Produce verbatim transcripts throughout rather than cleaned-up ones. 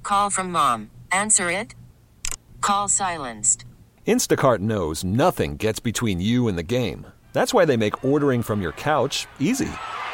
call from mom. Answer it. Call silenced. Instacart knows nothing gets between you and the game. That's why they make ordering from your couch easy.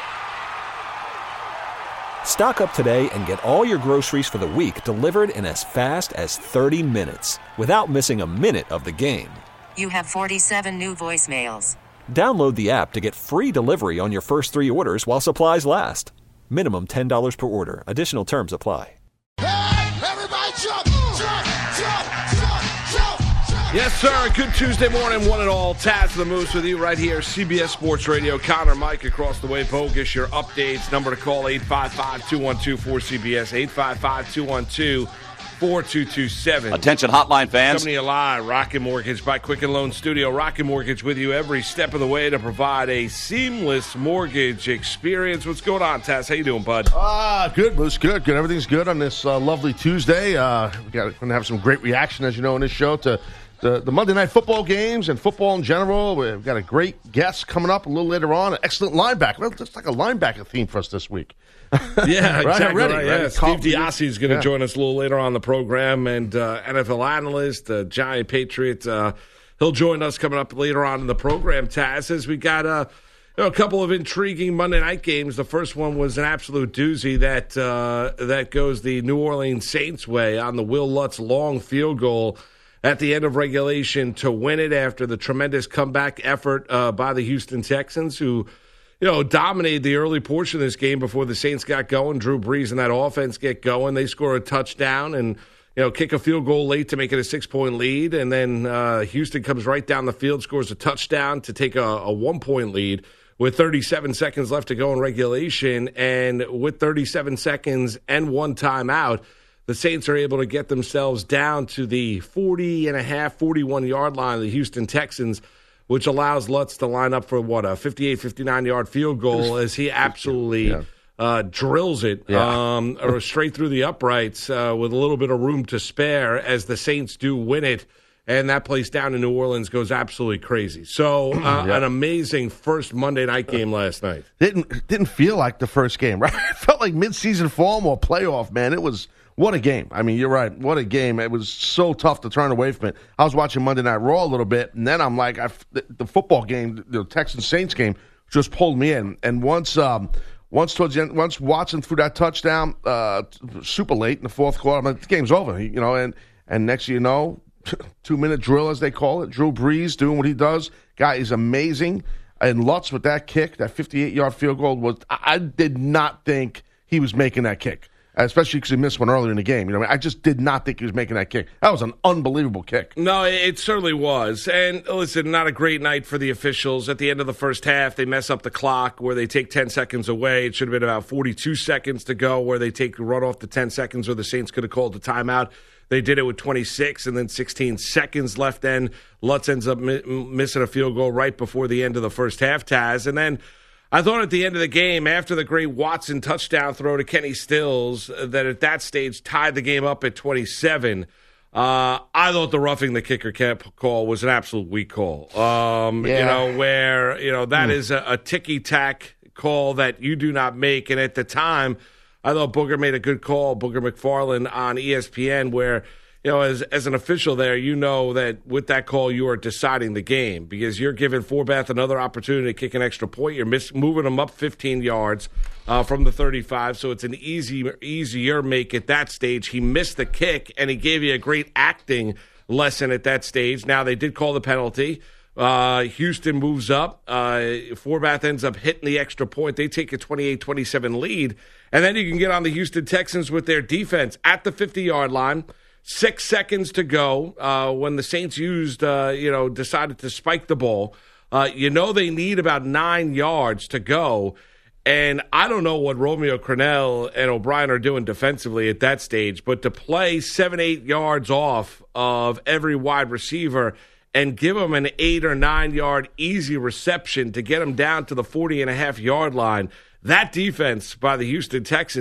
Stock up today and get all your groceries for the week delivered in as fast as thirty minutes without missing a minute of the game. You have forty-seven new voicemails. Download the app to get free delivery on your first three orders while supplies last. Minimum ten dollars per order. Additional terms apply. Hey, everybody jump, jump, jump, jump, jump, jump. Yes, sir. Good Tuesday morning, one and all. Taz the Moose with you right here, C B S Sports Radio. Connor, Mike across the way. Bogus, your updates. Number to call, eight five five, two one two, four C B S, eight five five, two one two, four two two seven. Attention hotline fans. Coming to you live, Rocket Mortgage by Quicken Loan Studio. Rocket Mortgage with you every step of the way to provide a seamless mortgage experience. What's going on, Taz? How you doing, bud? Ah, uh, good, Moose. Good, good. Everything's good on this uh, lovely Tuesday. Uh, we got going to have some great reaction, as you know, in this show to the, the Monday Night Football games and football in general. We've got a great guest coming up a little later on. An excellent linebacker. Well, it's like a linebacker theme for us this week. Yeah, right? exactly Ready, right. right? Yeah. Steve Diassi is going to yeah. join us a little later on the program, and uh, N F L analyst, uh, Giant Patriot. Uh, he'll join us coming up later on in the program, Taz, as we got uh, you know, a couple of intriguing Monday night games. The first one was an absolute doozy that, uh, that goes the New Orleans Saints way on the Will Lutz long field goal at the end of regulation to win it after the tremendous comeback effort uh, by the Houston Texans, who you know, dominated the early portion of this game before the Saints got going. Drew Brees and that offense get going. They score a touchdown and, you know, kick a field goal late to make it a six-point lead. And then uh, Houston comes right down the field, scores a touchdown to take a, a one-point lead with thirty-seven seconds left to go in regulation. And with thirty-seven seconds and one timeout, the Saints are able to get themselves down to the forty and a half, forty-one-yard line of the Houston Texans, which allows Lutz to line up for, what, a fifty-eight, fifty-nine-yard field goal as he absolutely yeah. uh, drills it yeah. um, or straight through the uprights uh, with a little bit of room to spare as the Saints do win it. And that place down in New Orleans goes absolutely crazy. So uh, yeah. an amazing first Monday night game last night. Didn't didn't feel like the first game, right? It felt like midseason form or playoff, man. It was – what a game. I mean, you're right. What a game. It was so tough to turn away from it. I was watching Monday Night Raw a little bit, and then I'm like, I, the, the football game, the Texans-Saints game, just pulled me in. And once um, once towards the end, once Watson threw that touchdown uh, super late in the fourth quarter, I'm like, the game's over. You know, and, and next thing you know, two-minute drill, as they call it, Drew Brees doing what he does. Guy is amazing. And Lutz with that kick, that fifty-eight-yard field goal, was I, I did not think he was making that kick. Especially because he missed one earlier in the game. You know, I just did not think he was making that kick. That was an unbelievable kick. No, it certainly was. And listen, not a great night for the officials. At the end of the first half, they mess up the clock where they take ten seconds away. It should have been about forty-two seconds to go where they take run off the ten seconds, or the Saints could have called a timeout. They did it with twenty-six and then sixteen seconds left. Then Lutz ends up mi- missing a field goal right before the end of the first half, Taz. And then I thought at the end of the game, after the great Watson touchdown throw to Kenny Stills, that at that stage tied the game up at twenty-seven. Uh, I thought the roughing the kicker call was an absolute weak call. Um, yeah. You know, where, you know, that mm. is a, a ticky-tack call that you do not make. And at the time, I thought Booger made a good call, Booger McFarland on E S P N, where, you know, as as an official there, you know that with that call you are deciding the game because you're giving Forbath another opportunity to kick an extra point. You're miss, moving them up fifteen yards uh, from the thirty-five, so it's an easy, easier make at that stage. He missed the kick, and he gave you a great acting lesson at that stage. Now, they did call the penalty. Uh, Houston moves up. Uh, Forbath ends up hitting the extra point. They take a twenty-eight twenty-seven lead, and then you can get on the Houston Texans with their defense at the fifty-yard line. Six seconds to go uh, when the Saints used, uh, you know, decided to spike the ball. Uh, you know they need about nine yards to go. And I don't know what Romeo Crennel and O'Brien are doing defensively at that stage, but to play seven, eight yards off of every wide receiver and give them an eight or nine yard easy reception to get them down to the forty and a half yard line, that defense by the Houston Texans,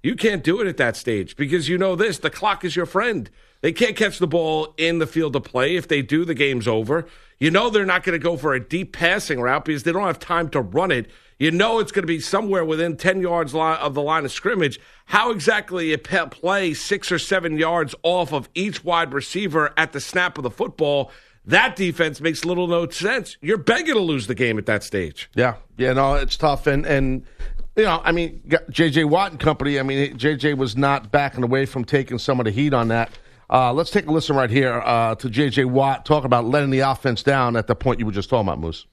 You can't do it at that stage because you know this, the clock is your friend. They can't catch the ball in the field of play. If they do, the game's over. You know they're not going to go for a deep passing route because they don't have time to run it. You know it's going to be somewhere within ten yards of the line of scrimmage. How exactly you play six or seven yards off of each wide receiver at the snap of the football, that defense makes little no sense. You're begging to lose the game at that stage. Yeah, yeah, no, it's tough. And, and you know, I mean, J J. Watt and company, I mean, J J was not backing away from taking some of the heat on that. Uh, let's take a listen right here uh, to J J. Watt talk about letting the offense down at the point you were just talking about, Moose.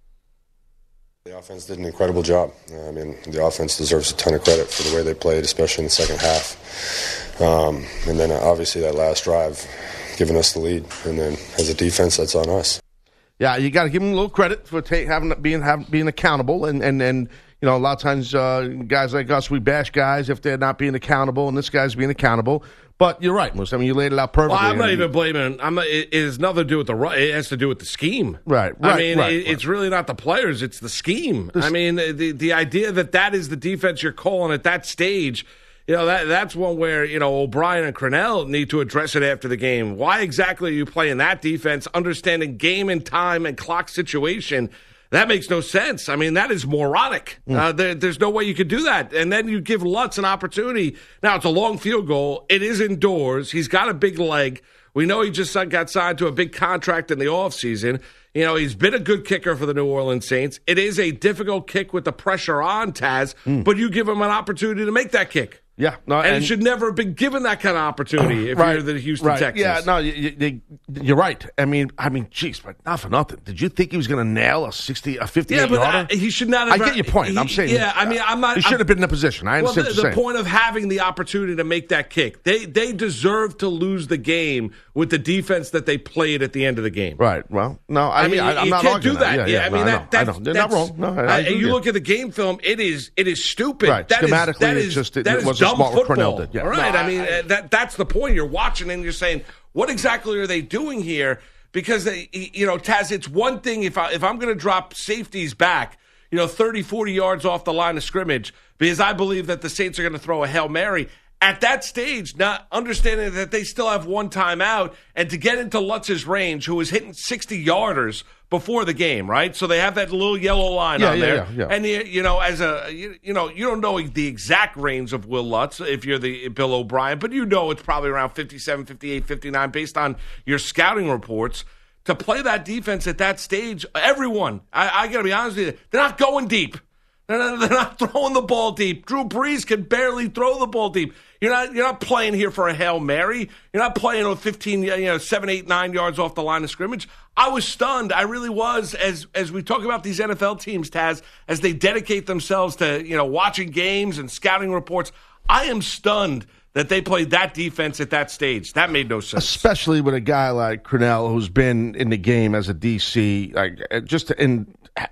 The offense did an incredible job. Uh, I mean, the offense deserves a ton of credit for the way they played, especially in the second half. Um, and then uh, obviously that last drive, giving us the lead. And then as a defense, that's on us. Yeah, you got to give them a little credit for ta- having being having, being accountable, and and and you know a lot of times uh, guys like us, we bash guys if they're not being accountable, and this guy's being accountable. But you're right, Moose. I mean, you laid it out perfectly. Well, I'm not even blaming. I'm not, it, it has nothing to do with the run. It has to do with the scheme. Right. right I mean, right, it, right. it's really not the players. It's the scheme. This, I mean, the the idea that that is the defense you're calling at that stage. You know, that that's one where, you know, O'Brien and Crennel need to address it after the game. Why exactly are you playing that defense, understanding game and time and clock situation? That makes no sense. I mean, that is moronic. Mm. Uh, there, there's no way you could do that. And then you give Lutz an opportunity. Now, it's a long field goal. It is indoors. He's got a big leg. We know he just got signed to a big contract in the offseason. You know, he's been a good kicker for the New Orleans Saints. It is a difficult kick with the pressure on, Taz, mm. but you give him an opportunity to make that kick. Yeah, no, and, and it should never have been given that kind of opportunity if right, you're the Houston right. Texans. Yeah, no, you, you, you're right. I mean, I mean, geez, but not for nothing. Did you think he was going to nail a sixty, a fifty-eight yeah, but yarder? I, he should not have. I get your point. He, I'm saying, yeah, I mean, I'm not. He should I'm, have been in the position. I understand well, what the, you're the saying. point of having the opportunity to make that kick, they they deserve to lose the game with the defense that they played at the end of the game. Right. Well, no, I, I mean, I, I'm you not can't do arguing that. that. Yeah, yeah, I mean, no, that, I that's, know. They're that's, not wrong. No, I, I, I you look at the game film; it is it is stupid. Right. That Schematically, is, that it's is, just it, that it is wasn't dumb smart what football. Crennel did. Yeah. All right. No, I mean, I, that that's the point. You're watching and you're saying, what exactly are they doing here? Because they, you know, Taz, it's one thing if I if I'm going to drop safeties back, you know, thirty, forty yards off the line of scrimmage, because I believe that the Saints are going to throw a Hail Mary. At that stage, not understanding that they still have one timeout, and to get into Lutz's range, who was hitting sixty-yarders before the game, right? So they have that little yellow line yeah, on yeah, there. Yeah, yeah. And, you, you know, as a, you, you know, you don't know the exact range of Will Lutz if you're the Bill O'Brien, but you know it's probably around fifty-seven, fifty-eight, fifty-nine based on your scouting reports. To play that defense at that stage, everyone, I, I got to be honest with you, they're not going deep. They're not, they're not throwing the ball deep. Drew Brees can barely throw the ball deep. You're not you're not playing here for a Hail Mary. You're not playing with fifteen, you know, seven, eight, nine yards off the line of scrimmage. I was stunned. I really was as as we talk about these N F L teams, Taz, as they dedicate themselves to, you know, watching games and scouting reports. I am stunned that they played that defense at that stage. That made no sense. Especially with a guy like Crennel, who's been in the game as a D C, like just in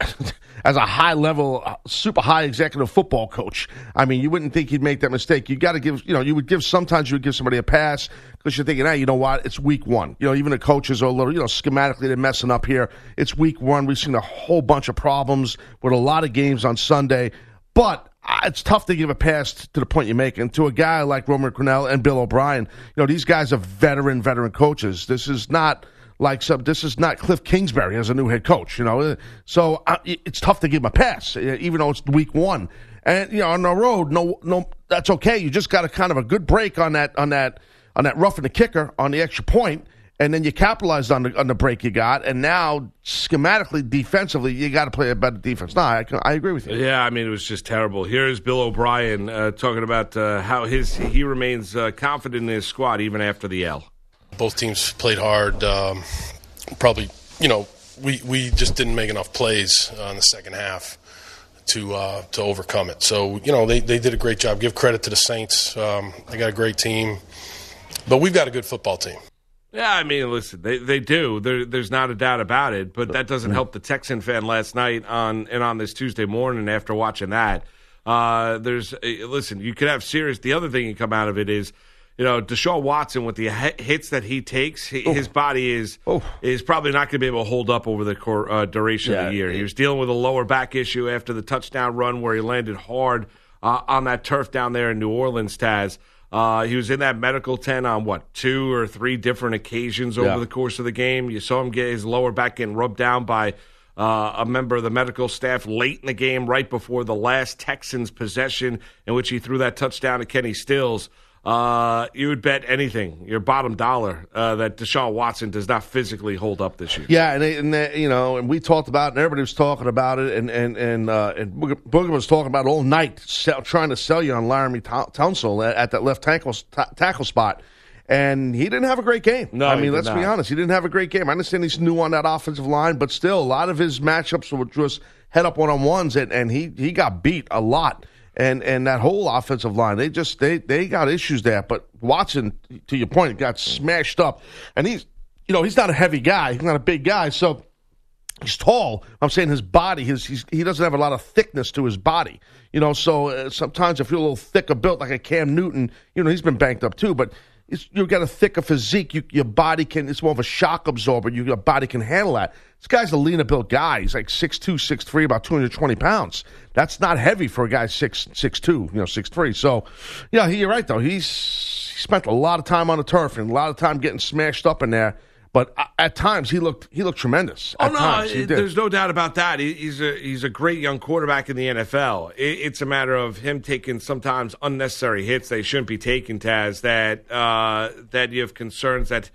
as a high-level, super high executive football coach. I mean, you wouldn't think he'd make that mistake. You got to give, you know, you would give, sometimes you would give somebody a pass because you're thinking, hey, you know what, it's week one. You know, even the coaches are a little, you know, schematically they're messing up here. It's week one. We've seen a whole bunch of problems with a lot of games on Sunday. But it's tough to give a pass to the point you make. And to a guy like Romeo Crennel and Bill O'Brien, you know, these guys are veteran, veteran coaches. This is not like some, this is not Cliff Kingsbury as a new head coach, you know. So uh, it's tough to give him a pass, even though it's week one. And, you know, on the road, no, no, that's okay. You just got a kind of a good break on that, on that, on that roughing the kicker on the extra point. And then you capitalized on the on the break you got, and now schematically, defensively, you got to play a better defense. No, I, I agree with you. Yeah, I mean, it was just terrible. Here's Bill O'Brien uh, talking about uh, how his he remains uh, confident in his squad even after the L. Both teams played hard. Um, probably, you know, we, we just didn't make enough plays uh, in the second half to uh, to overcome it. So, you know, they, they did a great job. Give credit to the Saints. Um, they got a great team. But we've got a good football team. Yeah, I mean, listen, they they do. There, there's not a doubt about it. But that doesn't help the Texan fan last night on and on this Tuesday morning after watching that. Uh, there's listen, you could have serious. The other thing that come out of it is, you know, Deshaun Watson with the hits that he takes, his body is oh. is probably not going to be able to hold up over the core, uh, duration yeah, of the year. it, He was dealing with a lower back issue after the touchdown run where he landed hard uh, on that turf down there in New Orleans, Taz. Uh, he was in that medical tent on, what, two or three different occasions over Yeah. the course of the game. You saw him get his lower back getting rubbed down by uh, a member of the medical staff late in the game, right before the last Texans possession in which he threw that touchdown to Kenny Stills. Uh, you would bet anything, your bottom dollar, uh, that Deshaun Watson does not physically hold up this year. Yeah, and, they, and they, you know, and we talked about it, and everybody was talking about it, and and and, uh, and Booger, Booger was talking about it all night, sell, trying to sell you on Laramie Tunsil at, at that left tackle t- tackle spot, and he didn't have a great game. No, I he mean, did let's not. be honest, he didn't have a great game. I understand he's new on that offensive line, but still, a lot of his matchups were just head up one on ones, and, and he he got beat a lot. And and that whole offensive line, they just they they got issues there. But Watson, to your point, got smashed up, and he's you know he's not a heavy guy, he's not a big guy, so he's tall. I'm saying his body, his he's, he doesn't have a lot of thickness to his body, you know. So uh, sometimes if you're a little thicker built, like a Cam Newton, you know he's been banked up too, but. It's, you've got a thicker physique. You, your body can, it's more of a shock absorber. You, your body can handle that. This guy's a leaner built guy. He's like six two, six three, about two hundred twenty pounds. That's not heavy for a guy six two, you know, six three. So, yeah, he, you're right, though. He's he spent a lot of time on the turf and a lot of time getting smashed up in there. But at times he looked he looked tremendous. Oh at no, times, he it- did. there's no doubt about that. He, he's a he's a great young quarterback in the N F L. It, it's a matter of him taking sometimes unnecessary hits they shouldn't be taking. Taz, that uh, that you have concerns that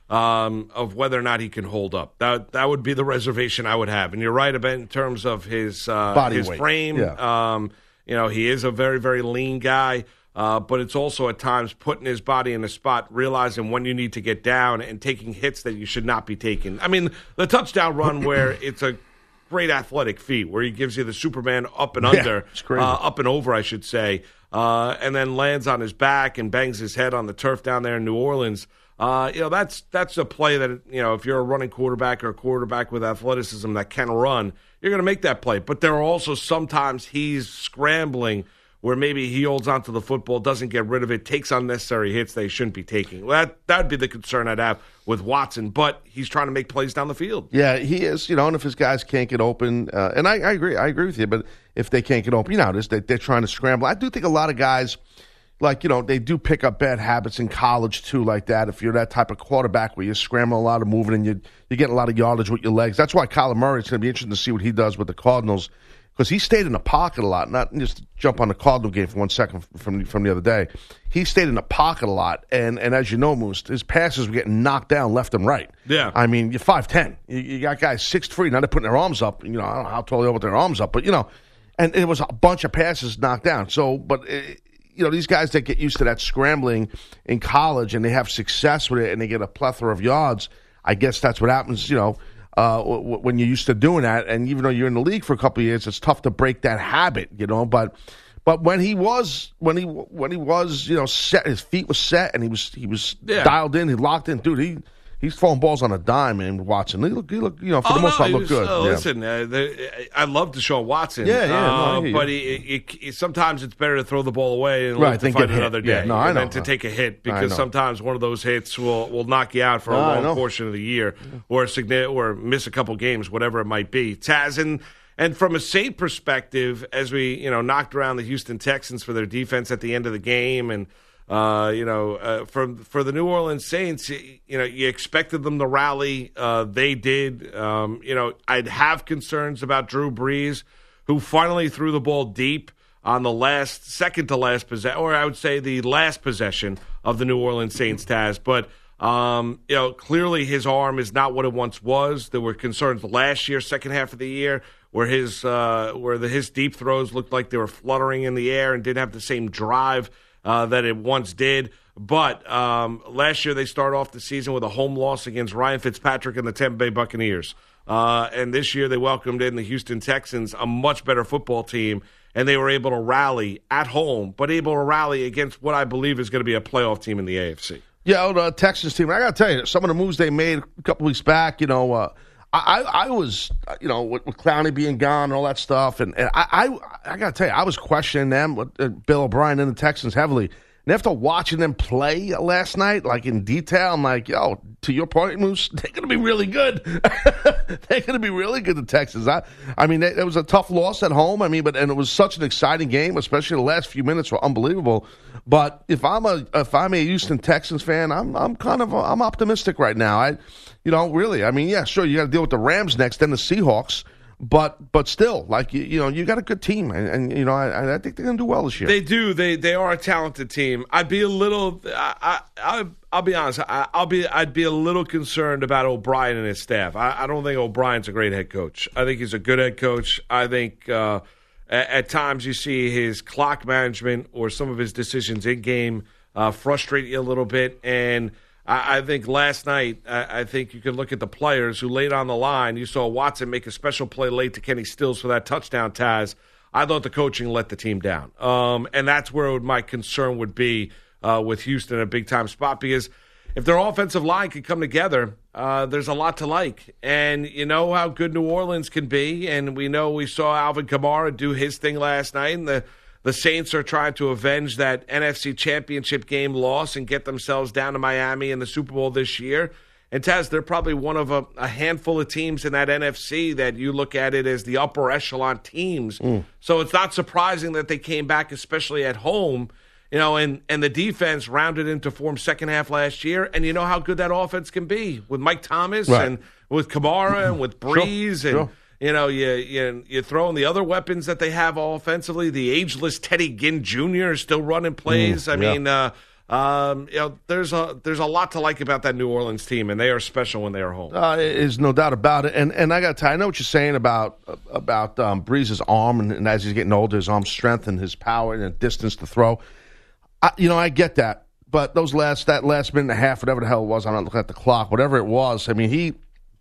um, of whether or not he can hold up. That that would be the reservation I would have. And you're right about in terms of his uh, Body his weight. frame. Yeah. Um, you know, he is a very very lean guy. Uh, but it's also at times putting his body in a spot, realizing when you need to get down and taking hits that you should not be taking. I mean, the touchdown run where it's a great athletic feat, where he gives you the Superman up and Yeah, under, it's crazy. uh, up and over, I should say, uh, and then lands on his back and bangs his head on the turf down there in New Orleans. Uh, you know, that's that's a play that, you know, if you're a running quarterback or a quarterback with athleticism that can run, you're going to make that play. But there are also sometimes he's scrambling where maybe he holds onto the football, doesn't get rid of it, takes unnecessary hits they shouldn't be taking. Well, that that would be the concern I'd have with Watson, but he's trying to make plays down the field. Yeah, he is. You know, and if his guys can't get open, uh, and I, I agree, I agree with you. But if they can't get open, you know, this, they, they're trying to scramble. I do think a lot of guys, like you know, they do pick up bad habits in college too, like that. If you're that type of quarterback where you're scrambling a lot of moving and you you get a lot of yardage with your legs, that's why Kyler Murray. It's going to be interesting to see what he does with the Cardinals. Because he stayed in the pocket a lot, not just to jump on the Cardinal game for one second from from the other day. He stayed in the pocket a lot, and, and as you know, Moose, his passes were getting knocked down left and right. Yeah. I mean, you're five ten. You, you got guys six three. Now they're putting their arms up. You know, I don't know how tall they are with their arms up, but, you know, and it was a bunch of passes knocked down. So, but, it, you know, these guys that get used to that scrambling in college and they have success with it and they get a plethora of yards, I guess that's what happens, you know, Uh, w- w- when you're used to doing that, and even though you're in the league for a couple of years, it's tough to break that habit, you know. But, but when he was, when he, when he was, you know, set, his feet was set, and he was, he was Yeah. dialed in, he locked in, dude. He, he's throwing balls on a dime, man. Watson, he look, he look, you know, for Oh, the most no, part, he look was- good. uh, yeah. Listen, uh, the, I love Deshaun Watson. Yeah, yeah, no, I uh, hear you. but he, he, he, sometimes it's better to throw the ball away and Right, live to than fight get hit. another day Yeah, no, I and then know. to take a hit I because know. sometimes one of those hits will, will knock you out for No, a I long know. portion of the year or signi- or miss a couple games, whatever it might be. Taz, and, and from a Saint perspective, as we you know knocked around the Houston Texans for their defense at the end of the game and Uh, you know, uh, for for the New Orleans Saints, you know, you expected them to rally. Uh, they did. Um, you know, I'd have concerns about Drew Brees, who finally threw the ball deep on the last, second to last possession, or I would say the last possession of the New Orleans Saints, Taz. But um, you know, clearly his arm is not what it once was. There were concerns last year, second half of the year, where his uh, where the, his deep throws looked like they were fluttering in the air and didn't have the same drive Uh, that it once did. But um, last year they started off the season with a home loss against Ryan Fitzpatrick and the Tampa Bay Buccaneers. Uh, and this year they welcomed in the Houston Texans, a much better football team, and they were able to rally at home, but able to rally against what I believe is going to be a playoff team in the A F C. Yeah, oh, the Texans team. I got to tell you, some of the moves they made a couple weeks back, you know, uh, I, I was, you know, with, with Clowney being gone and all that stuff, and, and I, I, I got to tell you, I was questioning them, with uh, Bill O'Brien and the Texans heavily. And after watching them play last night, like in detail, I'm like, yo, to your point, Moose, they're going to be really good. They're going to be really good, the Texans. I, I mean, it, it was a tough loss at home. I mean, but and it was such an exciting game, especially the last few minutes were unbelievable. But if I'm a if I'm a Houston Texans fan, I'm I'm kind of I'm optimistic right now. I, you know, really. I mean, yeah, sure, you got to deal with the Rams next, then the Seahawks. But but still, like you, you know, you got a good team, and, and you know, I, I think they're going to do well this year. They do. They they are a talented team. I'd be a little. I, I I'll be honest. I, I'll be. I'd be a little concerned about O'Brien and his staff. I, I don't think O'Brien's a great head coach. I think he's a good head coach. I think uh, at, at times you see his clock management or some of his decisions in game uh, frustrate you a little bit, and. I think last night, I think you can look at the players who laid on the line. You saw Watson make a special play late to Kenny Stills for that touchdown, Taz. I thought the coaching let the team down. Um, and that's where my concern would be uh, with Houston in a big-time spot, because if their offensive line can come together, uh, there's a lot to like. And you know how good New Orleans can be, and we know we saw Alvin Kamara do his thing last night, and the The Saints are trying to avenge that N F C Championship game loss and get themselves down to Miami in the Super Bowl this year. And, Taz, they're probably one of a, a handful of teams in that N F C that you look at it as the upper echelon teams. Mm. So it's not surprising that they came back, especially at home, you know, and, and the defense rounded into form second half last year. And you know how good that offense can be with Mike Thomas right. and with Kamara and with Breeze sure, and sure. – You know, you, you you throw in the other weapons that they have offensively. The ageless Teddy Ginn Junior is still running plays. Mm, I yeah. mean, uh, um, you know, there's a there's a lot to like about that New Orleans team, and they are special when they are home. Uh, there's no doubt about it. And and I got to tell you, I know what you're saying about about um, Breeze's arm, and, and as he's getting older, his arm strength and his power and distance to throw. I, you know, I get that. But those last that last minute and a half, whatever the hell it was, I'm not looking at the clock, whatever it was. I mean, he.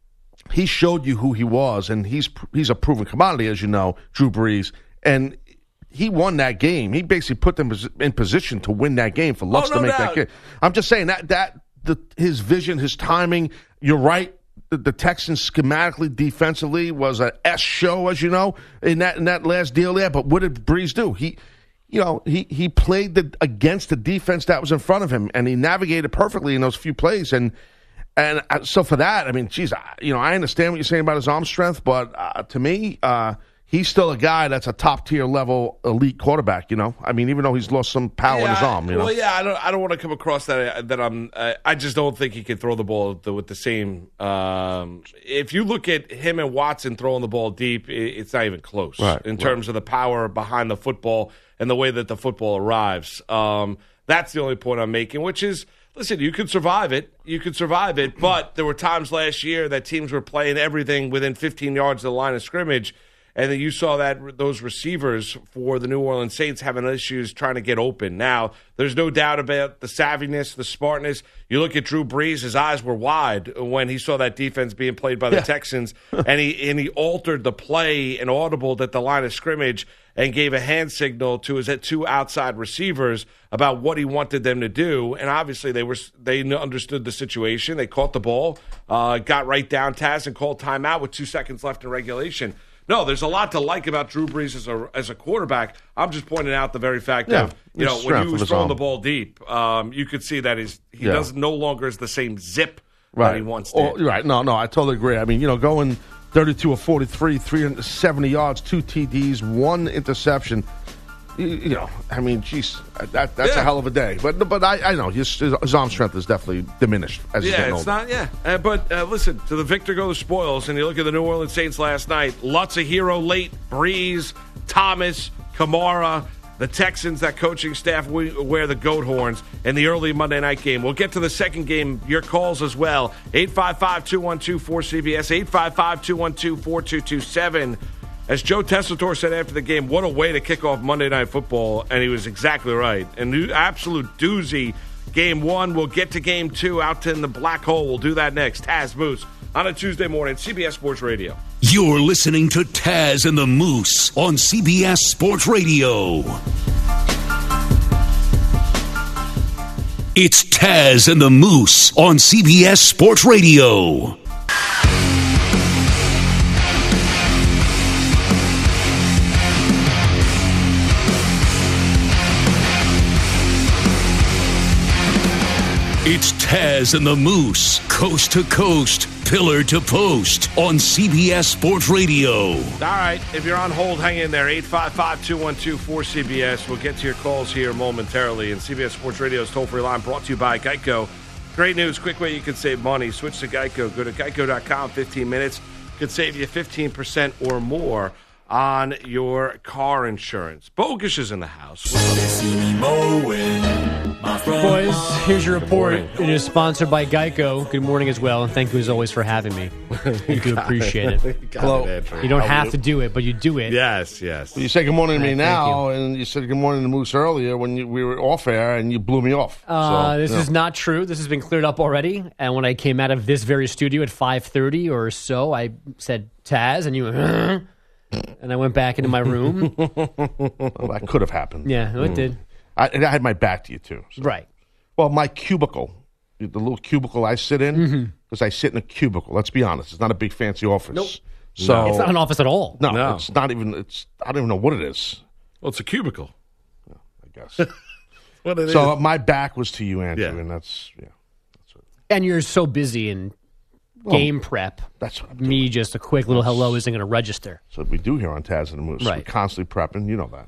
He showed you who he was, and he's he's a proven commodity, as you know, Drew Brees. And he won that game. He basically put them in position to win that game for Lutz oh, no to make doubt. that game. I'm just saying that that the, his vision, his timing, you're right. The, the Texans schematically, defensively, was an S show, as you know, in that in that last deal there. But what did Brees do? He, you know, he he played the, against the defense that was in front of him, and he navigated perfectly in those few plays. And And so for that, I mean, geez, you know, I understand what you're saying about his arm strength, but uh, to me, uh, he's still a guy that's a top-tier level elite quarterback, you know? I mean, even though he's lost some power yeah, in his arm, you know? Well, yeah, I don't I don't want to come across that that I'm uh, I just don't think he can throw the ball with the, with the same um, if you look at him and Watson throwing the ball deep, it's not even close right, in terms right. of the power behind the football and the way that the football arrives. Um, that's the only point I'm making, which is, listen, you could survive it. You could survive it, but there were times last year that teams were playing everything within fifteen yards of the line of scrimmage, and then you saw that those receivers for the New Orleans Saints having issues trying to get open. Now, there's no doubt about the savviness, the smartness. You look at Drew Brees, his eyes were wide when he saw that defense being played by the yeah. Texans, and he and he altered the play and audibled at the line of scrimmage and gave a hand signal to his two outside receivers about what he wanted them to do. And obviously they were they understood the situation. They caught the ball, uh, got right down Taz, and called timeout with two seconds left in regulation. No, there's a lot to like about Drew Brees as a as a quarterback. I'm just pointing out the very fact yeah, that you know when he was throwing the ball deep, um, you could see that he's, he yeah. does no longer is the same zip right. that he once did. Oh, right? No, no, I totally agree. I mean, you know, going thirty-two of forty-three, three hundred seventy yards, two T Ds, one interception. You, you know, I mean, geez, that, that's yeah. a hell of a day. But but I, I know his, his arm strength is definitely diminished as he's yeah, getting it's older. not. Yeah, uh, but uh, listen, to the victor go the spoils. And you look at the New Orleans Saints last night. Lutz a hero late. Breeze, Thomas, Kamara. The Texans, that coaching staff, we wear the goat horns in the early Monday night game. We'll get to the second game, your calls as well. eight five five, two one two, four C B S, eight five five, two one two, four two two seven. As Joe Tessitore said after the game, what a way to kick off Monday Night Football, and he was exactly right. An absolute doozy. Game one, we'll get to game two, out in the black hole. We'll do that next. Taz Moose on a Tuesday morning, C B S Sports Radio. You're listening to Taz and the Moose on C B S Sports Radio. It's Taz and the Moose on C B S Sports Radio. It's Taz and the Moose, coast to coast, pillar to post on C B S Sports Radio. All right, if you're on hold, hang in there. eight five five, two one two, four C B S. We'll get to your calls here momentarily. And C B S Sports Radio's toll-free line brought to you by Geico. Great news, quick way you can save money. Switch to Geico. Go to geico dot com, fifteen minutes. Could save you fifteen percent or more on your car insurance. Bogusch is in the house. Boys, here's your report. It is sponsored by Geico. Good morning as well, and thank you as always for having me. I do appreciate it. Hello. It, you don't have to do it, but you do it. Yes, yes. You say good morning to me Thank now, you. and you said good morning to Moose earlier when you, we were off air, and you blew me off. Uh, So, this you know. is not true. This has been cleared up already. And when I came out of this very studio at five thirty or so, I said, Taz, and you went, huh? And I went back into my room. Well, that could have happened. Yeah, it did. I, and I had my back to you, too. So. Right. Well, my cubicle, the little cubicle I sit in, because I sit in a cubicle. Let's be honest. It's not a big fancy office. Nope. So It's not an office at all. No, No. it's not even. It's I don't even know what it is. Well, it's a cubicle. I guess. What it So is. my back was to you, Andrew, Yeah. and that's yeah. And you're so busy in game prep. That's what I'm doing. Me just a quick little hello isn't going to register. That's what we do here on Taz and the Moose. Right. We're constantly prepping. You know that.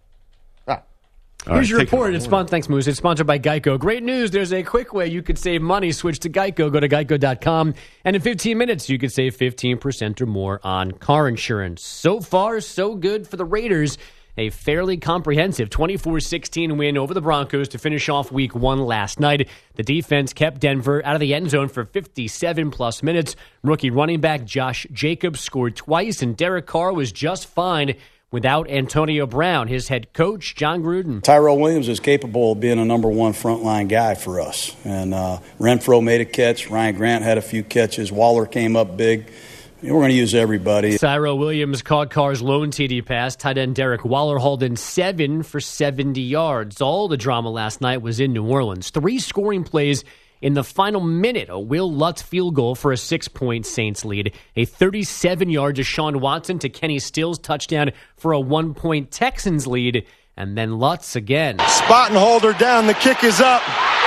Ah. Here's your take it report. away. It's spon- Thanks, Moose. It's sponsored by Geico. Great news. There's a quick way you could save money. Switch to Geico. Go to geico dot com. And in fifteen minutes, you could save fifteen percent or more on car insurance. So far, so good for the Raiders. A fairly comprehensive twenty-four sixteen win over the Broncos to finish off week one last night. The defense kept Denver out of the end zone for fifty-seven plus minutes. Rookie running back Josh Jacobs scored twice, and Derek Carr was just fine without Antonio Brown. His head coach, John Gruden. Tyrell Williams is capable of being a number one frontline guy for us. And uh, Renfro made a catch. Ryan Grant had a few catches. Waller came up big. We're going to use everybody. Tyrell Williams caught Carr's lone T D pass. Tight end Derek Waller hauled in seven for seventy yards. All the drama last night was in New Orleans. Three scoring plays in the final minute. A Will Lutz field goal for a six-point Saints lead. A thirty-seven-yard Deshaun Watson to Kenny Stills touchdown for a one-point Texans lead. And then Lutz again. Spot and holder down. The kick is up.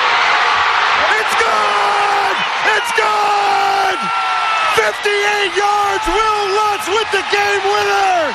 It's good! It's good! fifty-eight yards. Will Lutz with the game winner.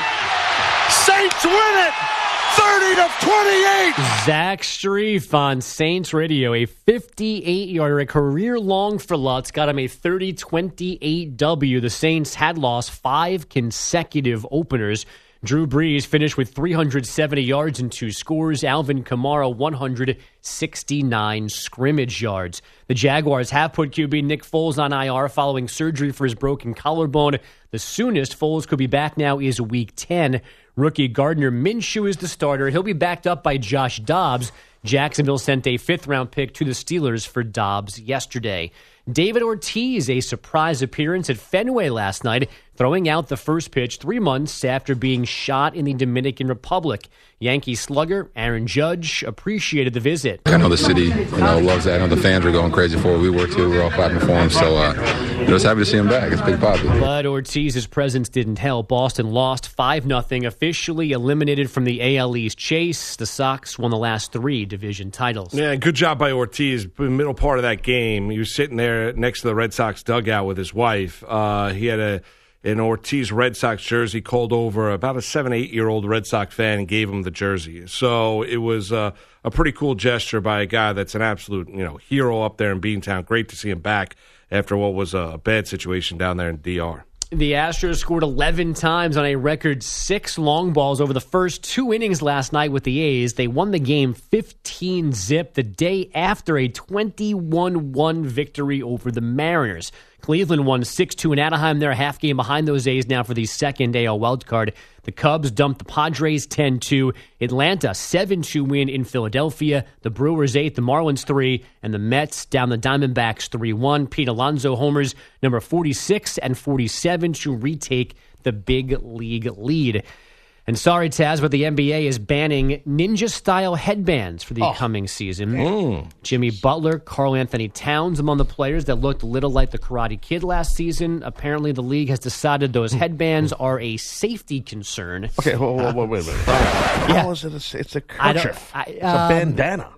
Saints win it. thirty to twenty-eight. Zach Strief on Saints Radio. A fifty-eight-yarder, a career long for Lutz, got him a thirty twenty-eight W. The Saints had lost five consecutive openers. Drew Brees finished with three hundred seventy yards and two scores. Alvin Kamara, one hundred sixty-nine scrimmage yards. The Jaguars have put Q B Nick Foles on I R following surgery for his broken collarbone. The soonest Foles could be back now is week ten. Rookie Gardner Minshew is the starter. He'll be backed up by Josh Dobbs. Jacksonville sent a fifth-round pick to the Steelers for Dobbs yesterday. David Ortiz, a surprise appearance at Fenway last night, throwing out the first pitch three months after being shot in the Dominican Republic. Yankee slugger Aaron Judge appreciated the visit. I know the city, you know, loves that. I know the fans are going crazy for it. We were too. We're all clapping for him. So, uh, you know, it's happy to see him back. It's big positive. But Ortiz's presence didn't help. Boston lost five nothing, officially eliminated from the A L East chase. The Sox won the last three division titles. Yeah, good job by Ortiz. In the middle part of that game, he was sitting there next to the Red Sox dugout with his wife. Uh, he had a an Ortiz Red Sox jersey, called over about a seven, eight-year-old Red Sox fan and gave him the jersey. So it was uh, a pretty cool gesture by a guy that's an absolute, you know, hero up there in Beantown. Great to see him back after what was a bad situation down there in D R. The Astros scored eleven times on a record six long balls over the first two innings last night with the A's. They won the game fifteen zip the day after a twenty-one one victory over the Mariners. Cleveland won six two in Anaheim. They're a half game behind those A's now for the second A L wildcard. The Cubs dumped the Padres ten two. Atlanta seven two win in Philadelphia. The Brewers eight, the Marlins three, and the Mets down the Diamondbacks three one. Pete Alonso homers number forty-six and forty-seven to retake the big league lead. And sorry, Taz, but the N B A is banning ninja-style headbands for the Oh. coming season. Mm. Jimmy Butler, Karl Anthony Towns among the players that looked a little like the Karate Kid last season. Apparently, the league has decided those headbands are a safety concern. Okay, wait, wait, wait, wait. How is it? A, it's a I don't- kerchief. I- it's a um, bandana.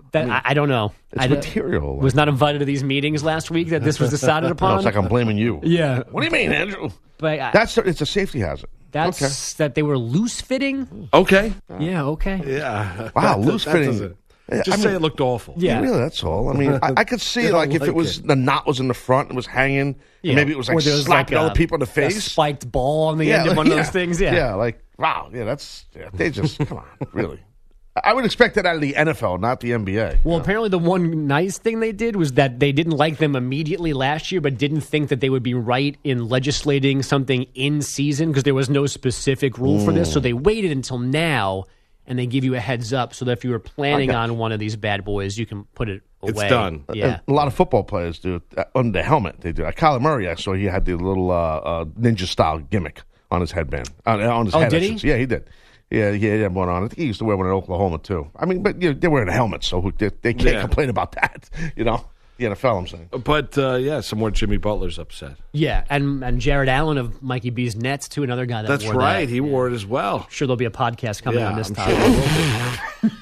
That, I, mean, I, I don't know. It's I material. was not invited to these meetings last week that this was decided upon. No, it's like I'm blaming you. Yeah. What do you mean, Andrew? But I, That's it's a safety hazard. That's okay. that they were loose fitting. Okay. Yeah. Okay. Yeah. Wow, That- loose that fitting. doesn't- I Just mean, say it looked awful. Yeah. Really, that's all. I mean, I, I could see You like don't if like it was it. the knot was in the front and was hanging, Yeah. maybe it was like Or there was slapping like other a- people in the A face. spiked ball on the Yeah, end of one of yeah. those things. Yeah. Yeah, like wow, yeah, that's yeah, they just come on, really. I would expect that out of the N F L, not the N B A. Well, apparently the one nice thing they did was that they didn't like them immediately last year, but didn't think that they would be right in legislating something in season because there was no specific rule for this. So they waited until now, and they give you a heads up so that if you were planning on one of these bad boys, you can put it away. It's done. Yeah. And a lot of football players do it uh, on the helmet. They do. Uh, Kyler Murray, I saw he had the little uh, uh, ninja style gimmick on his headband. Uh, on his Oh, head, did I he? should say. Yeah, he did. Yeah, he had one on. I think he used to wear one in Oklahoma too. I mean, but you know, they're wearing a helmet, so who- they, they can't Yeah. complain about that. You know, the N F L. I'm saying. But, uh, yeah, some more Jimmy Butler's upset. Yeah, and and Jared Allen of Mikey B's Nets, too, another guy that That's wore right. that. He wore it as well. Sure, there'll be a podcast coming Yeah, on this I'm topic. sure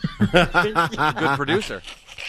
Good producer.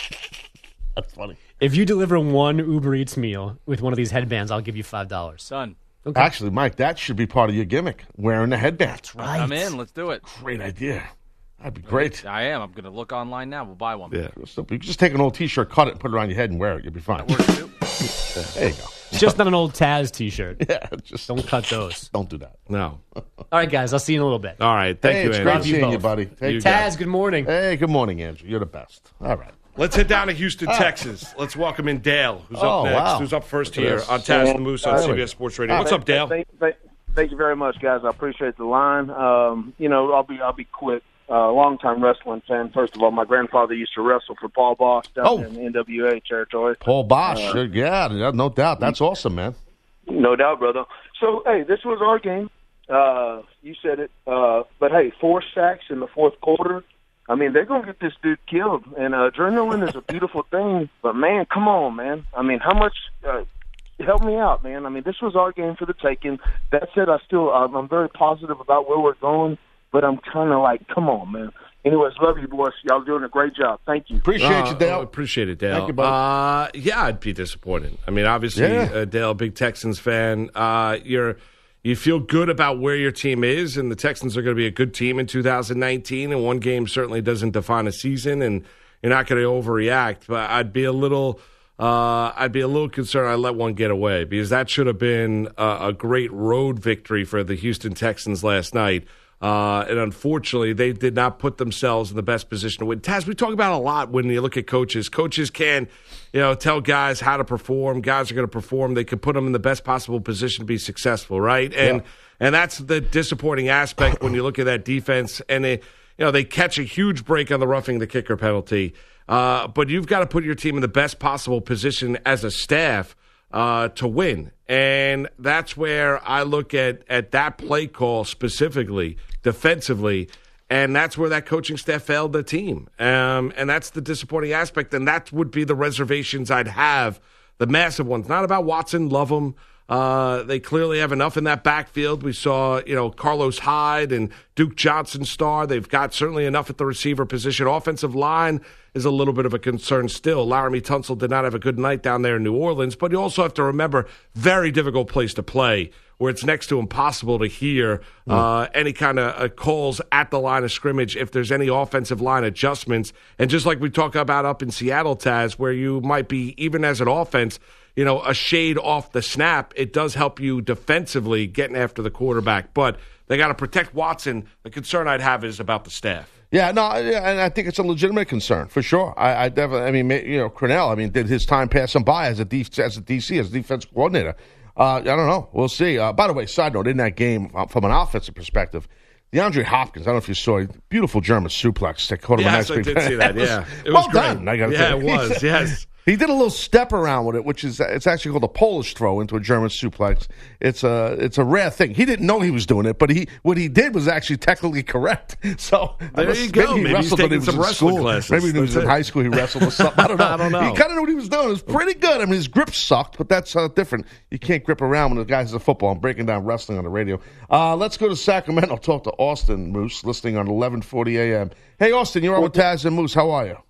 That's funny. If you deliver one Uber Eats meal with one of these headbands, I'll give you five dollars. Son, Okay. Actually, Mike, that should be part of your gimmick. Wearing the headband. That's right. I'm in. Let's do it. Great idea. That'd be great. I am. I'm going to look online now. We'll buy one. Yeah. You can just take an old T-shirt, cut it, and put it on your head, and wear it. You'll be fine. Works too. There you go. It's just not an old Taz T-shirt. Yeah, just Don't cut those. don't do that. No. All right, guys. I'll see you in a little bit. All right. Thank hey, you, it's Andrew. great Love you seeing you, both. buddy. Take You care. Taz, good morning. Hey, good morning, Andrew. You're the best. All right. Let's head down to Houston, Texas. Let's welcome in Dale, who's Oh, up next. wow. Who's up first Look at here this. on Taz the Moose on There C we B S go. Sports Radio. What's up, Dale? Thank, thank, thank you very much, guys. I appreciate the line. Um, you know, I'll be I'll be quick. Uh, long-time wrestling fan. First of all, my grandfather used to wrestle for Paul Boss down Oh. in the N W A territory. Paul Bosch. Uh, yeah, yeah, no doubt. That's awesome, man. No doubt, brother. So, hey, this was our game. Uh, you said it. Uh, but, hey, four sacks in the fourth quarter. I mean, they're going to get this dude killed. And uh, adrenaline is a beautiful thing. But, man, come on, man. I mean, how much uh, – help me out, man. I mean, this was our game for the taking. That said, I still uh, – I'm very positive about where we're going. But I'm kind of like, come on, man. Anyways, love you, boys. Y'all doing a great job. Thank you. Appreciate Uh, you, Dale. Appreciate it, Dale. Thank you, buddy. Uh, yeah, I'd be disappointed. I mean, obviously, Yeah. uh, Dale, big Texans fan. Uh, you're you feel good about where your team is, and the Texans are going to be a good team in two thousand nineteen. And one game certainly doesn't define a season, and you're not going to overreact. But I'd be a little. Uh, I'd be a little concerned I let one get away because that should have been a, a great road victory for the Houston Texans last night. Uh, and unfortunately, they did not put themselves in the best position to win. Taz, we talk about a lot when you look at coaches. Coaches can, you know, tell guys how to perform. Guys are going to perform. They can put them in the best possible position to be successful, right? And yeah. and that's the disappointing aspect when you look at that defense. And they, you know, they catch a huge break on the roughing the kicker penalty. Uh, but you've got to put your team in the best possible position as a staff uh, to win. And that's where I look at, at that play call specifically, defensively, and that's where that coaching staff failed the team. Um, and that's the disappointing aspect, and that would be the reservations I'd have, the massive ones. Not about Watson, love him. Uh, they clearly have enough in that backfield. We saw, you know, Carlos Hyde and Duke Johnson star. They've got certainly enough at the receiver position. Offensive line is a little bit of a concern still. Laramie Tunsil did not have a good night down there in New Orleans, but you also have to remember, very difficult place to play where it's next to impossible to hear uh, any kind of uh, calls at the line of scrimmage if there's any offensive line adjustments. And just like we talk about up in Seattle, Taz, where you might be, even as an offense, you know, a shade off the snap, it does help you defensively getting after the quarterback. But they got to protect Watson. The concern I'd have is about the staff. Yeah, no, yeah, and I think it's a legitimate concern for sure. I, I definitely, I mean, you know, Cornell, I mean, did his time pass him by as a D, as a D C, as a defense coordinator. Uh, I don't know. We'll see. Uh, by the way, side note, in that game, uh, from an offensive perspective, DeAndre Hopkins, I don't know if you saw it, beautiful German suplex that caught him yes, a nice I did see that, yeah. It well was great. done, I gotta yeah, say. it was, yes. He did a little step around with it, which is it's actually called a Polish throw into a German suplex. It's a it's a rare thing. He didn't know he was doing it, but he what he did was actually technically correct. So there you go. Maybe he maybe wrestled he's when he taking was some in wrestling school. classes. Maybe when he was That's in it. high school he wrestled or something. I don't know. I don't know. He kind of knew what he was doing. It was pretty good. I mean, his grip sucked, but that's uh, different. You can't grip around when the guy's a football. I'm breaking down wrestling on the radio. Uh, let's go to Sacramento. Talk to Austin Moose, listening on eleven forty a.m. Hey, Austin, you're on with Taz and Moose. How are you?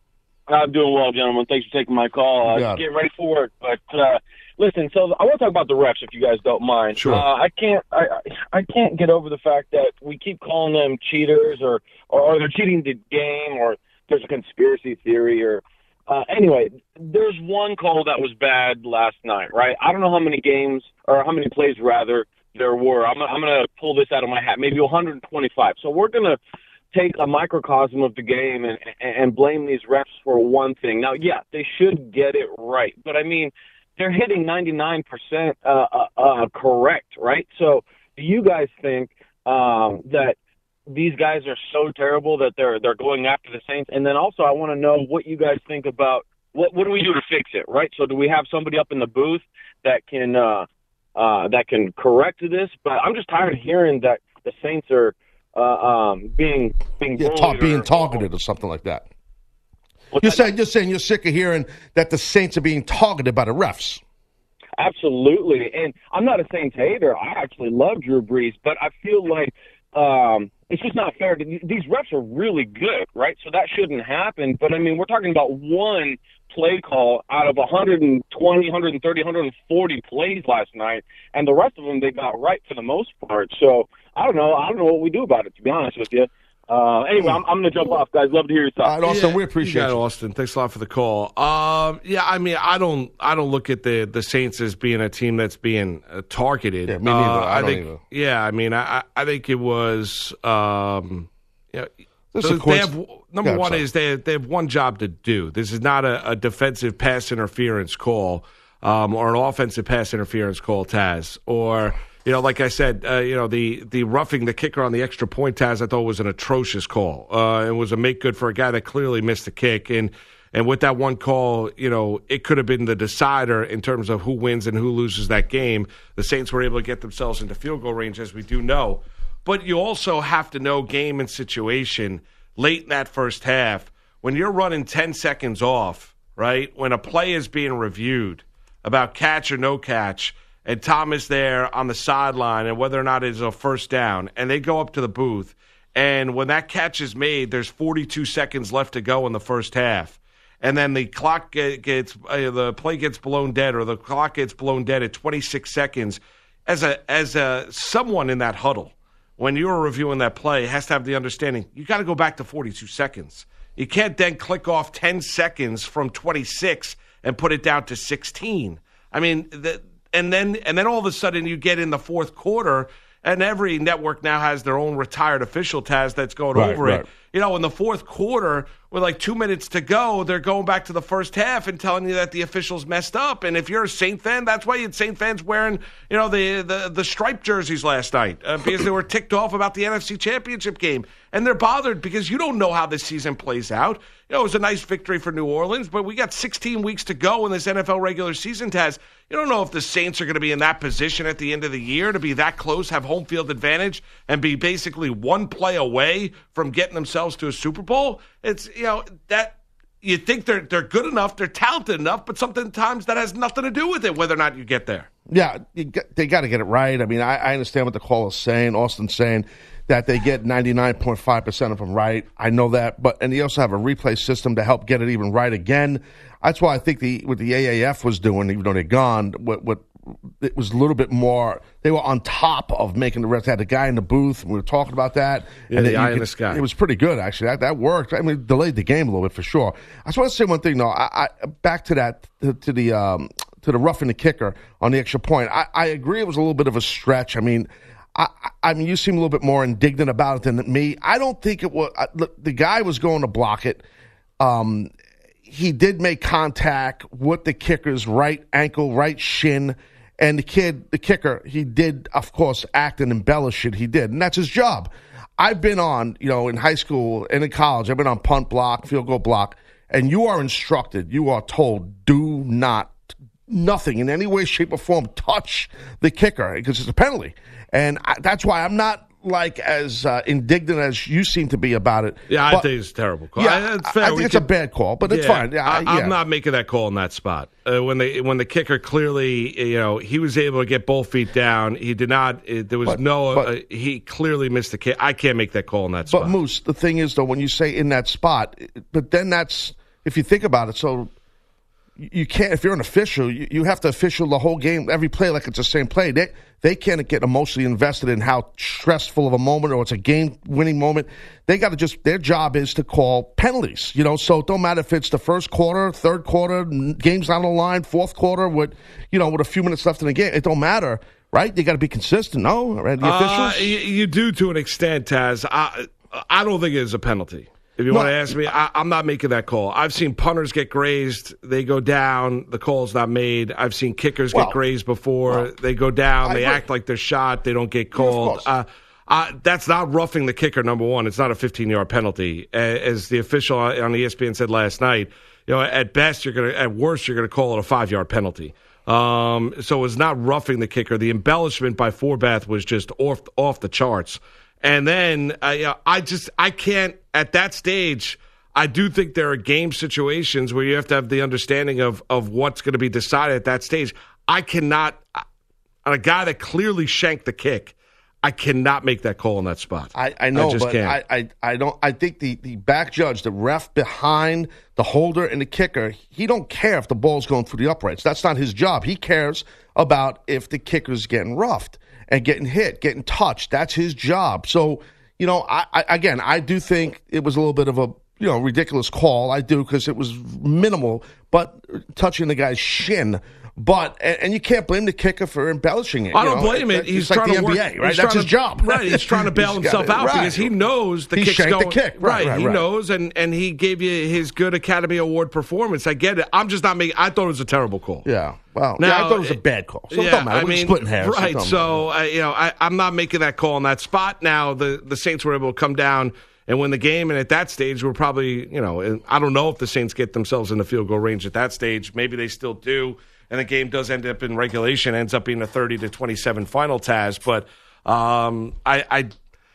I'm doing well, gentlemen. Thanks for taking my call. Uh, getting ready for work, but uh, listen. So I want to talk about the refs, if you guys don't mind. Sure. Uh, I can't. I I can't get over the fact that we keep calling them cheaters, or or, or they're cheating the game, or there's a conspiracy theory, or uh, anyway. There's one call that was bad last night, right? I don't know how many games or how many plays rather there were. I'm I'm gonna pull this out of my hat. Maybe one hundred twenty-five. So we're gonna take a microcosm of the game and, and blame these refs for one thing. Now, yeah, they should get it right. But, I mean, they're hitting ninety-nine percent uh, uh, uh, correct, right? So do you guys think um, that these guys are so terrible that they're they're going after the Saints? And then also I want to know what you guys think about what, what do we do to fix it, right? So do we have somebody up in the booth that can, uh, uh, that can correct this? But I'm just tired of hearing that the Saints are – Uh, um, being being yeah, ta- being targeted or something like that. You're saying you're saying you're sick of hearing that the Saints are being targeted by the refs. Absolutely, and I'm not a Saints hater. I actually love Drew Brees, but I feel like um, it's just not fair. To, these refs are really good, right? So that shouldn't happen. But I mean, we're talking about one play call out of one hundred twenty, one hundred thirty, one hundred forty plays last night, and the rest of them they got right for the most part. So I don't know. I don't know what we do about it, to be honest with you. Uh, anyway, I'm, I'm going to jump off, guys. Love to hear your thoughts. All right, Austin, yeah, we appreciate you. you. Austin, thanks a lot for the call. Um, yeah, I mean, I don't, I don't look at the, the Saints as being a team that's being uh, targeted. Yeah, me neither. Uh, I, I don't think, either. yeah, I mean, I, I think it was, um, you know, This so is they have, number Yeah, one sorry. is they they have one job to do. This is not a, a defensive pass interference call um, or an offensive pass interference call, Taz, or. You know, like I said, uh, you know, the, the roughing the kicker on the extra point, Taz, I thought was an atrocious call. Uh, it was a make good for a guy that clearly missed the kick. And and with that one call, you know, it could have been the decider in terms of who wins and who loses that game. The Saints were able to get themselves into field goal range, as we do know. But you also have to know game and situation late in that first half. When you're running ten seconds off, right, when a play is being reviewed about catch or no catch, and Thomas there on the sideline, and whether or not it's a first down, and they go up to the booth, and when that catch is made, there's forty-two seconds left to go in the first half, and then the clock gets, uh, the play gets blown dead, or the clock gets blown dead at twenty-six seconds. As a as a someone in that huddle, when you're reviewing that play, has to have the understanding you got to go back to forty-two seconds. You can't then click off ten seconds from twenty-six and put it down to sixteen. I mean, the, and then and then all of a sudden you get in the fourth quarter, and every network now has their own retired official, Taz, that's going Right, over right. it. You know, in the fourth quarter, with like two minutes to go, they're going back to the first half and telling you that the officials messed up. And if you're a Saint fan, that's why you had Saint fans wearing, you know, the the, the striped jerseys last night uh, because they were ticked off about the N F C Championship game. And they're bothered because you don't know how this season plays out. You know, it was a nice victory for New Orleans, but we got sixteen weeks to go in this N F L regular season, Taz. You don't know if the Saints are going to be in that position at the end of the year to be that close, have home field advantage, and be basically one play away from getting themselves to a Super Bowl. It's, you know, that you think they're they're good enough, they're talented enough, but sometimes that has nothing to do with it, whether or not you get there. Yeah, you get, they got to get it right. I mean, I, I understand what the call is saying. Austin's saying that they get ninety-nine point five percent of them right. I know that, but and they also have a replay system to help get it even right again. That's why I think the what the A A F was doing, even though they're gone, what what it was a little bit more. They were on top of making the rest. They had a guy in the booth. And we were talking about that. Yeah, and the it, eye you in could- the sky. It was pretty good, actually. That that worked. I mean, it delayed the game a little bit for sure. I just want to say one thing, though. I, I back to that to, to the um, to the roughing the kicker on the extra point. I, I agree. It was a little bit of a stretch. I mean. I, I mean, you seem a little bit more indignant about it than me. I don't think it was. Look, the guy was going to block it. Um, he did make contact with the kicker's right ankle, right shin, and the kid, the kicker, he did, of course, act and embellish it. He did, and that's his job. I've been on, you know, in high school and in college, I've been on punt block, field goal block, and you are instructed, you are told, do not, nothing in any way, shape, or form touch the kicker because it's a penalty. And I, that's why I'm not like as uh, indignant as you seem to be about it. Yeah, I But- think it's a terrible call. Yeah, I, it's fair. I think We it's could- a bad call, but it's Yeah, fine. Yeah, I, yeah. I'm not making that call in that spot. Uh, when they when the kicker clearly, you know, he was able to get both feet down. He did not. It, there was But- no. but- uh, he clearly missed the kick. I can't make that call in that spot. But Moose, the thing is though, when you say in that spot, but then that's if you think about it, so you can't, if you're an official, you, you have to official the whole game, every play like it's the same play. They they can't get emotionally invested in how stressful of a moment or it's a game-winning moment. They got to just, their job is to call penalties, you know, so it don't matter if it's the first quarter, third quarter, game's on the line, fourth quarter with, you know, with a few minutes left in the game. It don't matter, right? You got to be consistent, no? Right? The uh, officials? you, you do to an extent, Taz. I, I don't think it's a penalty. If you no, want to ask me, I, I'm not making that call. I've seen punters get grazed. They go down. The call's not made. I've seen kickers well, get grazed before. Well, they go down. I they agree. act like they're shot. They don't get called. Yeah, uh, uh, that's not roughing the kicker, number one. It's not a fifteen-yard penalty. As the official on E S P N said last night, you know, at best, you're going to, at worst, you're going to call it a five-yard penalty. Um, so it's not roughing the kicker. The embellishment by Forbath was just off, off the charts. And then uh, you know, I just I can't at that stage. I do think there are game situations where you have to have the understanding of of what's going to be decided at that stage. I cannot on a guy that clearly shanked the kick. I cannot make that call in that spot. I, I know, I just but can't. I, I I don't. I think the the back judge, the ref behind the holder and the kicker, he don't care if the ball's going through the uprights. That's not his job. He cares about if the kicker's getting roughed and getting hit, getting touched. That's his job. So, you know, I, I again, I do think it was a little bit of a, you know, ridiculous call. I do, because it was minimal, but touching the guy's shin. But and, and you can't blame the kicker for embellishing it. I don't know? blame it. He's it's trying like to the work, N B A, right? That's to, his job. Right. He's trying to bail himself gotta, out right. because he knows the he kick's shanked going. the kick. Right, right, right, he right. knows, and, and he gave you his good Academy Award performance. I get it. I'm just not making. I thought it was a terrible call. Yeah. Well, now, yeah, I thought it was a bad call. So yeah, it don't matter. I We're mean, splitting hairs. Right. So uh, you know, I, I'm not making that call in that spot. Now the the Saints were able to come down and win the game, and at that stage, we're probably, you know, I don't know if the Saints get themselves in the field goal range at that stage. Maybe they still do. And the game does end up in regulation, ends up being a thirty to twenty-seven final, Taz. But um, I, I,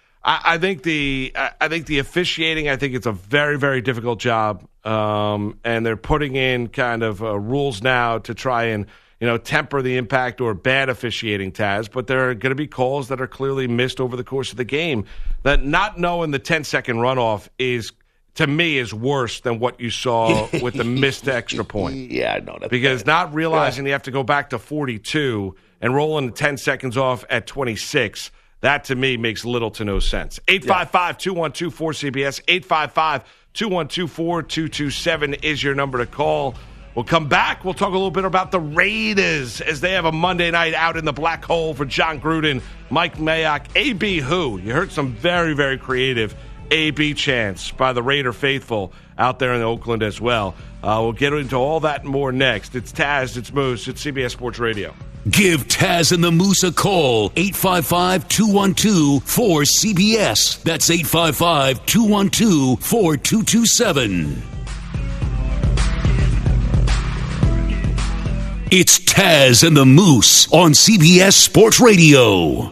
I think the I think the officiating, I think it's a very, very difficult job, um, and they're putting in kind of uh, rules now to try and, you know, temper the impact or bad officiating, Taz. But there are going to be calls that are clearly missed over the course of the game. That not knowing the ten-second runoff is, to me, is worse than what you saw with the missed extra point. Yeah, I know that. Because not realizing yeah. you have to go back to forty-two and rolling ten seconds off at twenty-six, that to me makes little to no sense. eight five five, two one two, four C B S, eight five five, two one two, four two two seven is your number to call. We'll come back. We'll talk a little bit about the Raiders as they have a Monday night out in the black hole for John Gruden, Mike Mayock, A B who? You heard some very, very creative A B chants by the Raider faithful out there in Oakland as well. Uh, we'll get into all that and more next. It's Taz, it's Moose, it's C B S Sports Radio. Give Taz and the Moose a call, eight five five, two one two, four C B S. That's eight five five, two one two, four two two seven. It's Taz and the Moose on C B S Sports Radio.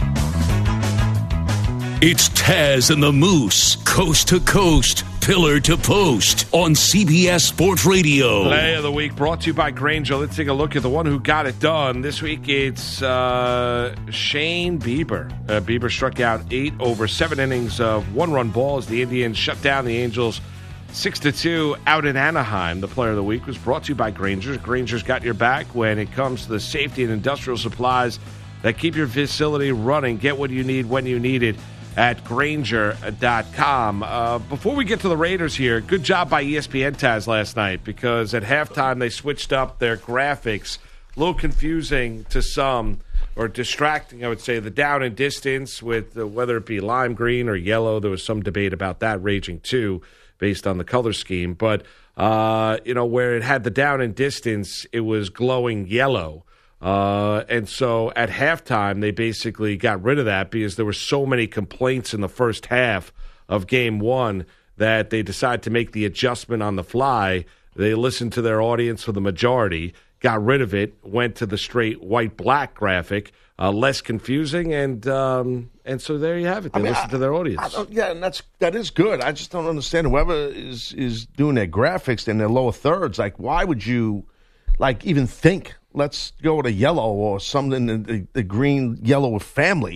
It's Taz and the Moose, coast to coast, pillar to post on C B S Sports Radio. Play of the week brought to you by Grainger. Let's take a look at the one who got it done. This week it's uh, Shane Bieber. Uh, Bieber struck out eight over seven innings of one-run ball as the Indians shut down the Angels six to two out in Anaheim. The player of the week was brought to you by Grainger. Grainger's got your back when it comes to the safety and industrial supplies that keep your facility running. Get what you need when you need it at Grainger dot com. Uh, before we get to the Raiders here, good job by E S P N, Taz, last night, because at halftime they switched up their graphics. A little confusing to some, or distracting, I would say, the down and distance with uh, whether it be lime green or yellow. There was some debate about that raging too, based on the color scheme. But, uh, you know, where it had the down and distance, it was glowing yellow. Uh, and so at halftime, they basically got rid of that because there were so many complaints in the first half of game one that they decided to make the adjustment on the fly. They listened to their audience for the majority, got rid of it, went to the straight white-black graphic, uh, less confusing, and um, and so there you have it. They I mean, listened I, to their audience. I, yeah, and that's that is good. I just don't understand whoever is is doing their graphics in their lower thirds. Like, why would you, like, even think? Let's go with a yellow or something, the, the green, yellow with family.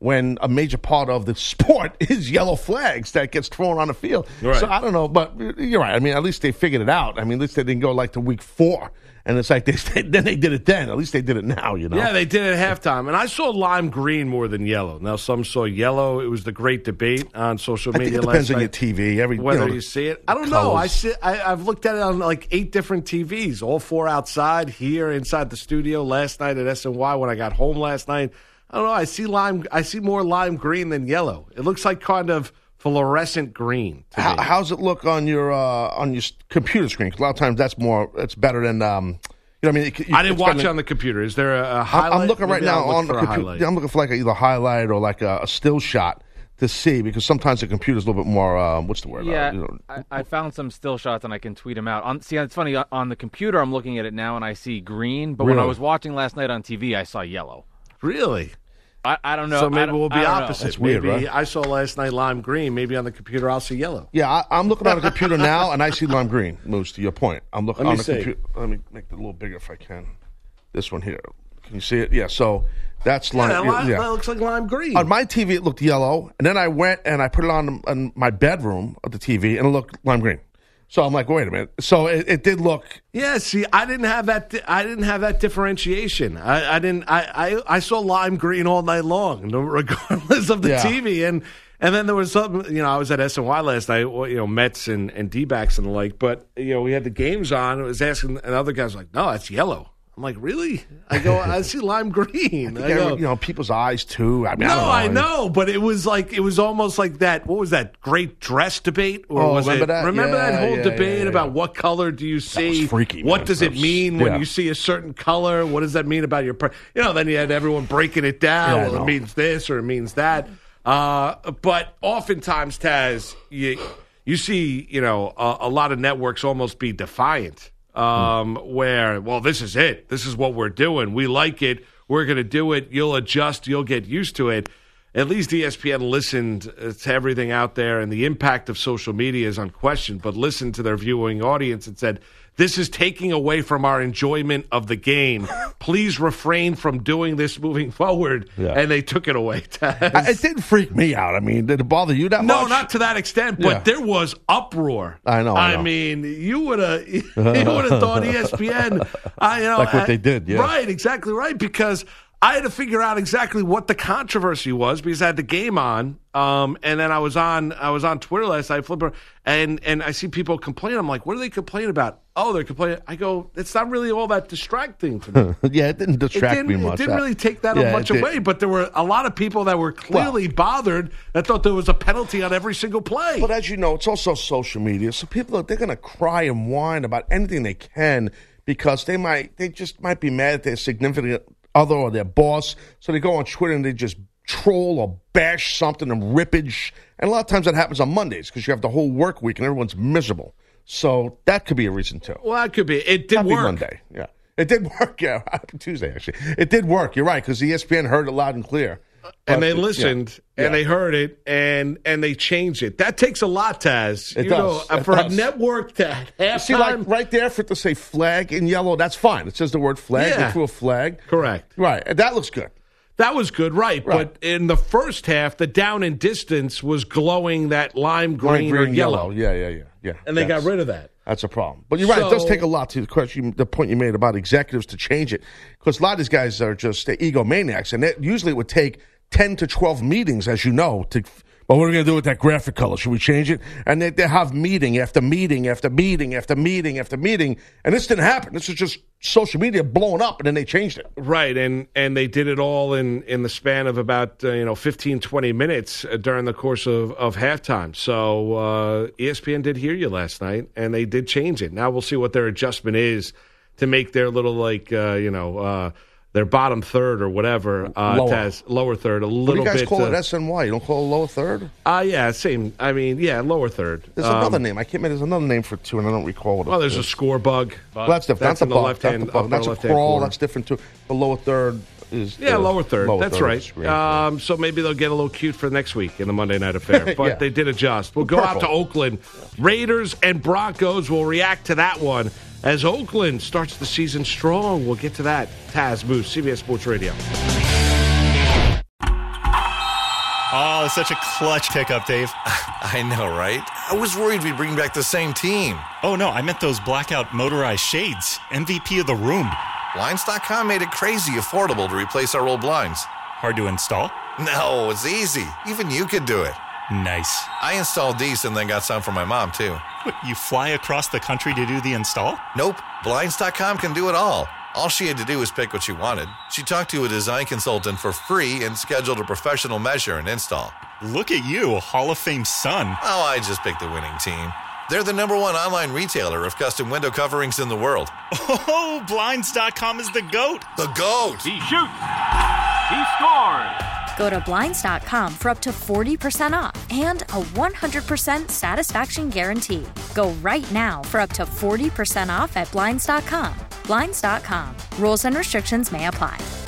when a major part of the sport is yellow flags that gets thrown on the field. Right. So I don't know, but you're right. I mean, at least they figured it out. I mean, at least they didn't go like to week four. And it's like, they then they did it then. At least they did it now, you know? Yeah, they did it at halftime. And I saw lime green more than yellow. Now, some saw yellow. It was the great debate on social I media think it last depends night. on your T V. Every, Whether you, know, you see it. I don't know. I see, I, I've looked at it on like eight different T Vs, all four outside, here, inside the studio, last night at S N Y when I got home last night. I don't know. I see lime. I see more lime green than yellow. It looks like kind of fluorescent green. To How, me. how's it look on your uh, on your s- computer screen? 'Cause a lot of times that's more, it's better than, um, you know what I mean? It, I didn't it's watch better it on the computer. Is there a, a highlight? I'm, I'm looking right Maybe now I'll look on the for a computer. highlight. I'm looking for like a, either highlight or like a, a still shot to see, because sometimes the computer's a little bit more, uh, what's the word? Yeah, Uh, you know, I, I found some still shots and I can tweet them out. On, see, it's funny, on the computer I'm looking at it now and I see green, but when I Really? was watching last night on T V, I saw yellow. Really? I, I don't know. So I maybe don't- we'll be I don't know. opposite. That's weird, maybe right? I saw last night lime green. Maybe on the computer I'll see yellow. Yeah, I, I'm looking on the computer now, and I see lime green. Moose, to your point, I'm looking Let me on the see. computer. Let me make it a little bigger if I can. This one here. Can you see it? Yeah. So that's Yeah, lime. that, li- yeah. that looks like lime green. On my T V, it looked yellow, and then I went and I put it on, on my bedroom of the T V, and it looked lime green. So I'm like, wait a minute. So it, it did look. Yeah, see, I didn't have that. Di- I didn't have that differentiation. I, I didn't. I, I, I saw lime green all night long, no- regardless of the Yeah. T V. And and then there was something. You know, I was at S N Y last night. well, You know, Mets and and D-backs and the like. But you know, we had the games on. I was asking, and other guys were like, no, that's yellow. I'm like, really? I go, I see lime green. I Yeah, go, you know, people's eyes too. I mean, no, I, don't know. I know, but it was like it was almost like that. What was that great dress debate? Or Oh, was remember it, that? Remember Yeah, that whole yeah, debate yeah, yeah. about what color do you see? was freaky, What man. does That it was- mean when yeah. you see a certain color? What does that mean about your? Per- you know, then you had everyone breaking it down. Yeah, I well, it know. means this or it means that. Uh, but oftentimes, Taz, you you see, you know, a, a lot of networks almost be defiant. Um, where, well, this is it. This is what we're doing. We like it. We're going to do it. You'll adjust. You'll get used to it. At least E S P N listened uh, to everything out there, and the impact of social media is unquestioned, but listened to their viewing audience and said, this is taking away from our enjoyment of the game. Please refrain from doing this moving forward. Yeah. And they took it away, Taz. I- It didn't freak me out. I mean, did it bother you that No, much? not to that extent, but Yeah. there was uproar. I know, I know. mean, you would have, you would have thought E S P N, I, you know, Like what I- they did, yeah. right, exactly right. Because I had to figure out exactly what the controversy was because I had the game on, um, and then I was on, I was on Twitter last night, flipper, and and I see people complain. I'm like, what are they complaining about? Oh, they're complaining. I go, it's not really all that distracting to me. Yeah, it didn't It distract didn't, me much. it didn't That- really take that Yeah, much it did. away, but there were a lot of people that were clearly bothered that thought there was a penalty on every single play. But as you know, it's also social media, so people are, they're going to cry and whine about anything they can because they might they just might be mad at their significant other or their boss, so they go on Twitter and they just troll or bash something and rippage. And a lot of times that happens on Mondays because you have the whole work week and everyone's miserable. So that could be a reason too. Well, that could be. It did Happy work. Monday, yeah. It did work, yeah. Happy Tuesday, actually. It did work, you're right, because E S P N heard it loud and clear. And But, they yeah, listened, yeah. and they heard it, and and they changed it. That takes a lot, Taz. It you does. know, It for does. a network to have You see, like right there for it to say flag in yellow, that's fine. It says the word flag. Yeah. They threw a flag. Correct. Right. And that looks good. That was good, right. Right. But in the first half, the down and distance was glowing that lime green, Green, or green, yellow. Yeah, yeah, yeah, yeah. And they That's- got rid of that. That's a problem. But you're right. It does So- take a lot to the question, the point you made about executives to change it, because a lot of these guys are just uh, egomaniacs, and it usually would take ten to twelve meetings, as you know, to. Well, what are we going to do with that graphic color? Should we change it? And they, they have meeting after meeting after meeting after meeting after meeting, and this didn't happen. This was just social media blowing up, and then they changed it. Right, and and they did it all in, in the span of about uh, you know fifteen, twenty minutes uh, during the course of, of halftime. So uh, E S P N did hear you last night, and they did change it. Now we'll see what their adjustment is to make their little, like, uh, you know, uh, their bottom third or whatever, uh, Lower. Taz, lower third, a What do little you guys bit. call uh, it S N Y? You don't call it lower third? Uh, yeah, same. I mean, yeah, lower third. There's Um, another name. I can't remember. There's another name for two, and I don't recall what it Well, there's a is. score bug. Well, that's different. That's That's, in a the bug. left-hand- That's, a, bug. upper That's a left-hand crawl. corner. That's different too. The lower third is Yeah, uh, lower third. lower That's third right. is great. Um, so maybe they'll get a little cute for next week in the Monday Night Affair. But Yeah. they did adjust. We'll go out to Purple. Oakland. Raiders and Broncos will react to that one as Oakland starts the season strong. We'll get to that. Taz Moose, C B S Sports Radio. Oh, such a clutch pickup, Dave. I know, right? I was worried we'd bring back the same team. Oh, no, I meant those blackout motorized shades. M V P of the room. Blinds dot com made it crazy affordable to replace our old blinds. Hard to install? No, it's easy. Even you could do it. Nice. I installed these and then got some for my mom, too. What, you fly across the country to do the install? Nope. Blinds dot com can do it all. All she had to do was pick what she wanted. She talked to a design consultant for free and scheduled a professional measure and install. Look at you, a Hall of Fame son. Oh, I just picked the winning team. They're the number one online retailer of custom window coverings in the world. Oh, Blinds dot com is the GOAT. The GOAT. He shoots. He scores. Go to Blinds dot com for up to forty percent off and a one hundred percent satisfaction guarantee. Go right now for up to forty percent off at Blinds dot com. Blinds dot com. Rules and restrictions may apply.